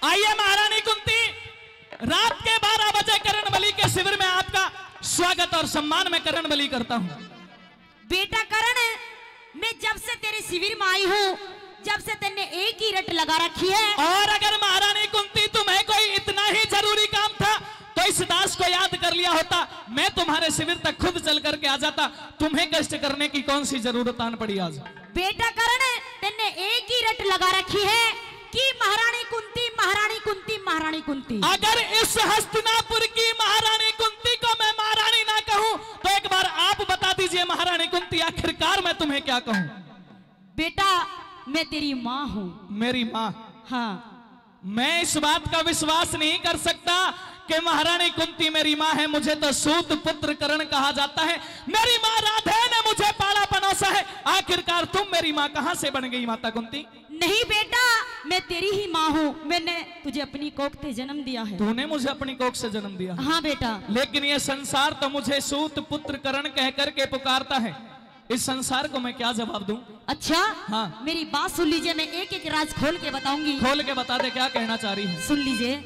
आइए महारानी कुंती, रात के 12 बजे करण बलि के शिविर में आपका स्वागत और सम्मान मैं करण बलि करता हूँ। बेटा करण, मैं जब से तेरे शिविर में आई हूँ, जब से तेने एक ही रट लगा रखी है। और अगर महारानी कुंती तुम्हें कोई इतना ही जरूरी काम था तो इस दास को याद कर लिया होता, मैं तुम्हारे शिविर तक खुद चल करके आ जाता। तुम्हें कष्ट करने की कौन सी जरूरत आन पड़ी आज? बेटा करण, तेने एक ही रट लगा रखी है कि महारानी कुंती, महारानी कुंती, महारानी कुंती। अगर इस हस्तिनापुर की महारानी कुंती को मैं महारानी ना कहूं तो एक बार आप बता दीजिए महारानी कुंती, आखिरकार मैं तुम्हें क्या कहूं? बेटा, मैं तेरी माँ हूँ। मेरी माँ? हाँ। मैं इस बात का विश्वास नहीं कर सकता कि महारानी कुंती मेरी माँ है। मुझे तो सूत पुत्र करण कहा जाता है। मेरी माँ राधे ने मुझे पाला पनोसा है। आखिरकार तुम मेरी माँ कहाँ से बन गई माता कुंती? नहीं बेटा, मैं तेरी ही माँ हूँ। मैंने तुझे अपनी कोख से जन्म दिया है। तूने मुझे अपनी कोख से जन्म दिया? हाँ बेटा। लेकिन ये संसार तो मुझे सूत पुत्र करण कह करके पुकारता है। इस संसार को मैं क्या जवाब दूं? अच्छा, हाँ। मेरी बात सुन लीजिए, मैं एक एक राज खोल के बताऊंगी। खोल के बता दे, क्या कहना चाह रही है? सुन लीजिए।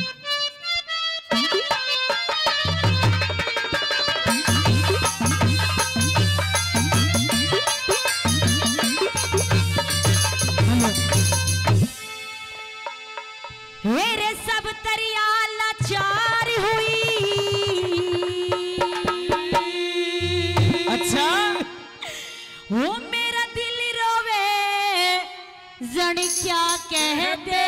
मेरे सब तरिया लाचार हुई। अच्छा, वो मेरा दिल रोवे जन क्या कह दे।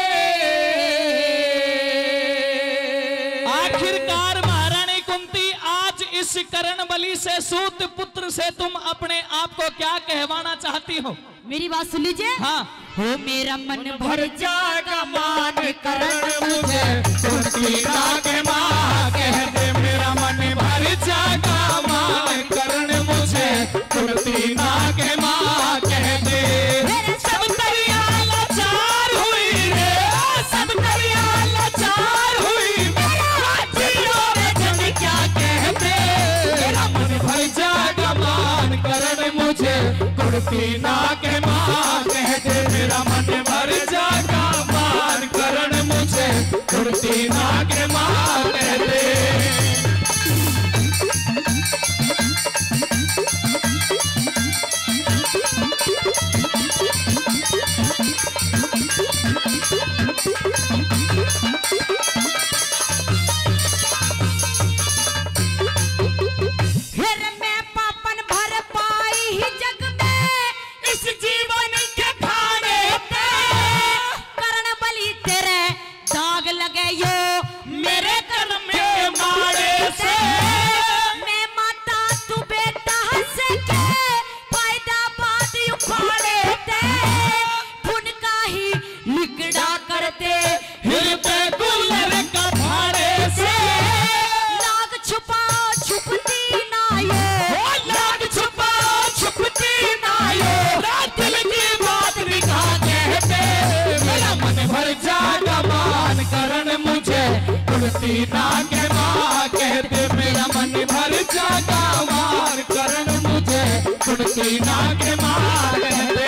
आखिरकार महारानी कुंती, आज इस करण बलि से, सूत पुत्र से तुम अपने आप को क्या कहवाना चाहती हो? मेरी बात सुन लीजिए। हाँ। हो मेरा मन भर जाएगा मान करण मुझे कुंती ना के माँ कह दे। मेरा मन भर जाएगा मान करण मुझे कुंती ना के माँ कह दे। सब तरिया लाचार हुई रे, सब तरिया लाचार हुई। क्या कहते, मेरा मन भर जाएगा मान करण मुझे कुंती ना के माँ कह दे। मेरा मन भर जाएगा मान करण मुझे कुंती ना के माँ कह दे। कुंती ना के माँ कह दे। मेरा मन भर जाएगा मान करण मुझे कुंती ना के माँ कह दे।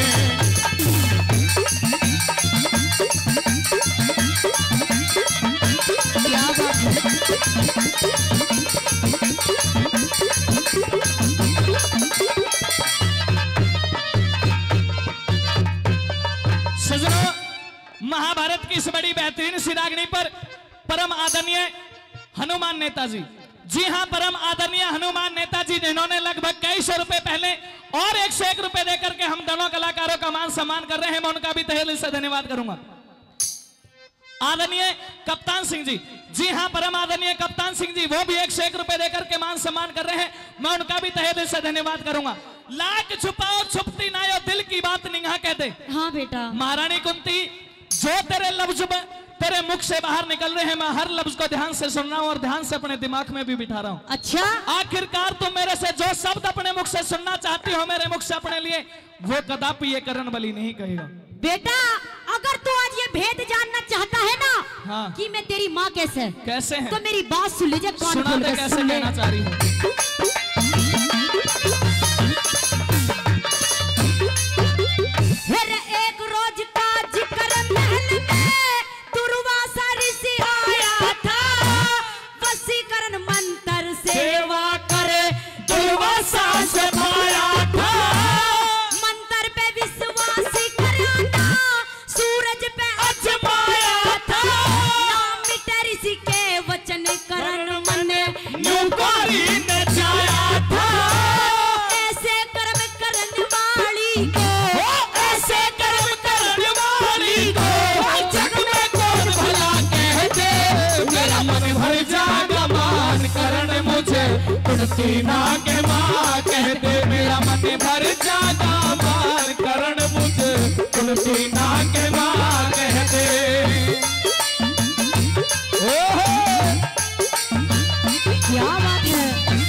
क्या बात है? सजनों, महाभारत की इस बड़ी बेहतरीन सिरागनी पर परम आदरणीय हनुमान नेताजी, जी हाँ, परम आदरणीय हनुमान नेताजी, जिन्होंने लगभग कई सौ रुपए पहले और 101 रुपए देकर के हम दोनों कलाकारों का मान सम्मान कर रहे हैं, मैं उनका भी तहे दिल से धन्यवाद करूंगा। आदरणीय कप्तान सिंह जी हाँ, परम आदरणीय कप्तान सिंह जी, वो भी 101 रुपए देकर के मान सम्मान कर रहे हैं, मैं उनका भी तहे दिल से धन्यवाद करूंगा। लाख छुपाओ छुपती ना यो, दिल की बात निगाह कहते। हाँ बेटा। महारानी कुंती, जो तेरे लफ्ज तेरे मुख से बाहर निकल रहे हैं, मैं हर लफ्ज को ध्यान से सुन रहा हूं और ध्यान से अपने दिमाग में भी बिठा रहा हूं। अच्छा, आखिरकार तुम मेरे से जो शब्द अपने मुख से सुनना चाहती हो मेरे मुख से अपने लिए, वो कदापि ये करण बलि नहीं कहेगा। बेटा, अगर तू आज ये भेद जानना चाहता है ना, हाँ, कि मैं तेरी माँ कैसे है, तो मेरी बात सुन लीजिए। कौन कैसे कहना चाह रही है? फिर एक रोज का जिक्र महल में, तू कुर्ती ना के माँ कह दे मेरा मन भर जागा मान करण मुझे कुर्ती ना के माँ कह दे। क्या बात है।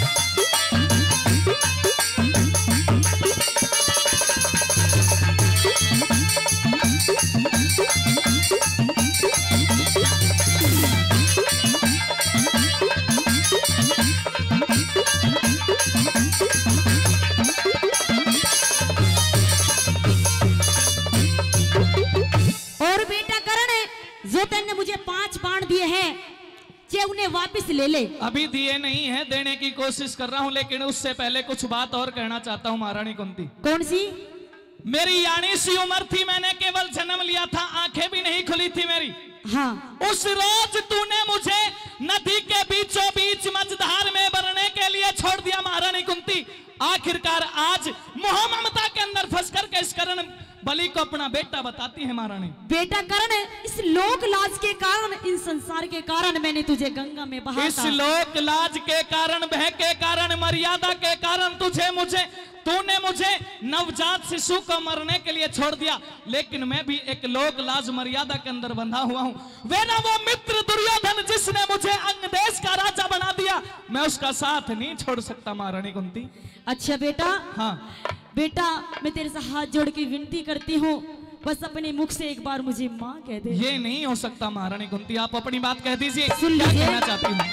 और बेटा करण, जो तेने मुझे 5 बाण दिए हैं, जे उन्हें वापस ले ले। अभी दिए नहीं है, देने की कोशिश कर रहा हूं, लेकिन उससे पहले कुछ बात और कहना चाहता हूं महारानी कुंती। कौन सी? मेरी यानी सी उम्र थी, मैंने केवल जन्म लिया था, आंखें भी नहीं खुली थी मेरी। हाँ। उस रोज तूने मुझे नदी के बीचों बीच मझधार में बरने के लिए छोड़ दिया महारानी कुंती। आखिरकार आज मोह ममता के अंदर फंस करके इस करण बलि को अपना बेटा बताती है महारानी। बेटा करण, इस लोक लाज के कारण, इन संसार के कारण मैंने तुझे गंगा में बहा। इस लोक लाज के कारण, भय के कारण, मर्यादा के कारण तूने मुझे नवजात शिशु को मरने के लिए छोड़ दिया, लेकिन मैं भी एक लोक लाज मर्यादा के अंदर बंधा हुआ हूँ। वे ना वो मित्र दुर्योधन जिसने मुझे अंग देश का राजा बना दिया, मैं उसका साथ नहीं छोड़ सकता महारानी कुंती। अच्छा बेटा। हाँ बेटा, मैं तेरे से हाथ जोड़ के विनती करती हूँ, बस अपने मुख से एक बार मुझे माँ कह दे। ये नहीं हो सकता महारानी कुंती, आप अपनी बात कह दीजिए। सुन लीजिए। कहना चाहती हूँ।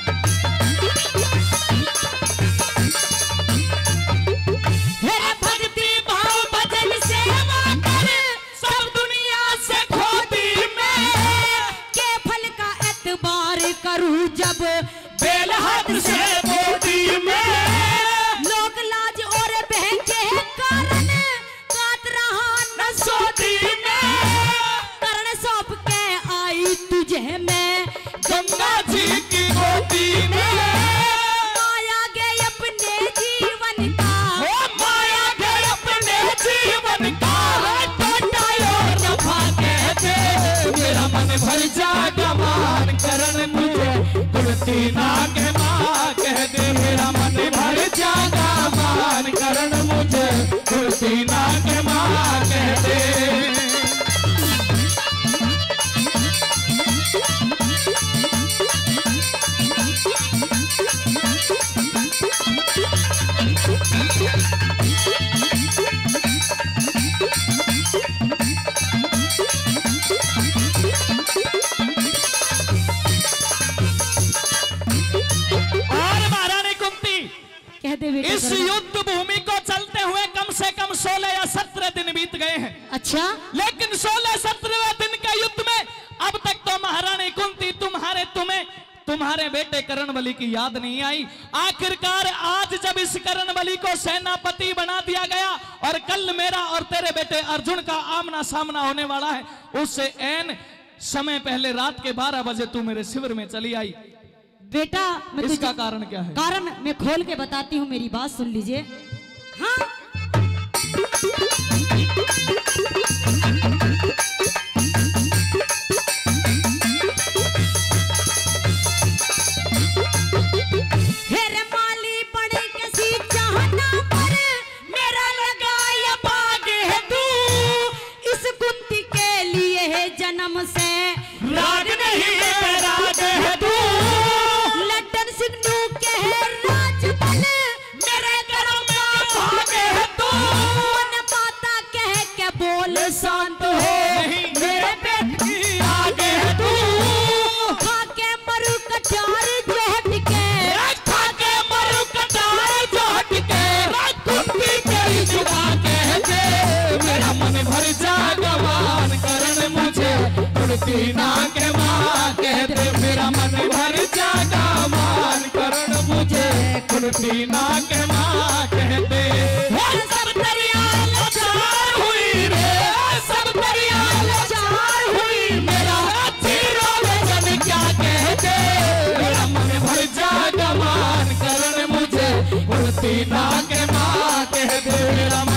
भक्ति भाव भजन सेवा कर, सब दुनिया से खोती मैं, के फल का एतबार करूँ जब बेलहद से बोती मैं। लोक लाज और बहन के कारण काट रहा न सोती मैं, करण सौंप के आई तुझे मैं गंगा जी की गोदी में। माया गए अपने जीवन का, माया गए अपने जीवन का, टोटा और नफा कहते मेरा मन भर जागा मान करण मुझे कुर्ती ना के माँ कह दे मेरा मन भर जागा मान करण मुझे कुर्ती ना के माँ कह दे। इस युद्ध भूमि को चलते हुए कम से कम 16 या 17 दिन बीत गए हैं। अच्छा, लेकिन 16-17वें दिन के युद्ध में अब तक तो महारानी कुंती तुम्हारे बेटे करण बलि की याद नहीं आई। आखिरकार आज जब इस करण बलि को सेनापति बना दिया गया और कल मेरा और तेरे बेटे अर्जुन का आमना सामना होने वाला है, उससे ऐन समय पहले रात के 12 बजे तू मेरे शिविर में चली आई। बेटा, मैं इसका कारण क्या है? कारण मैं खोल के बताती हूँ, मेरी बात सुन लीजिए। हाँ, हेरे माली बड़े किसी चाहना पर मेरा लगाया बाग है तू, इस कुंती के लिए है जन्म से राग नहीं है, राग है तू। बोल शांत हो, मेरे पेट की आगे है तू, खाके मरु कटार जो हटके, खाके मरु कटार जो हटके, कुंती तेरी जुबा कहते मेरा मन भर जागा मान करण मुझे कुर्ती ना के माँ कहते मेरा मन भर जागा मान करण मुझे कुर्ती ना के माँ कहते। सब दरिया लाचार हुई रे, सब दरिया लाचार हुई, मेरा जीरो वजन क्या कहते मेरा मन भर जागा मान करण मुझे कुर्ती ना के माँ कहते मेरा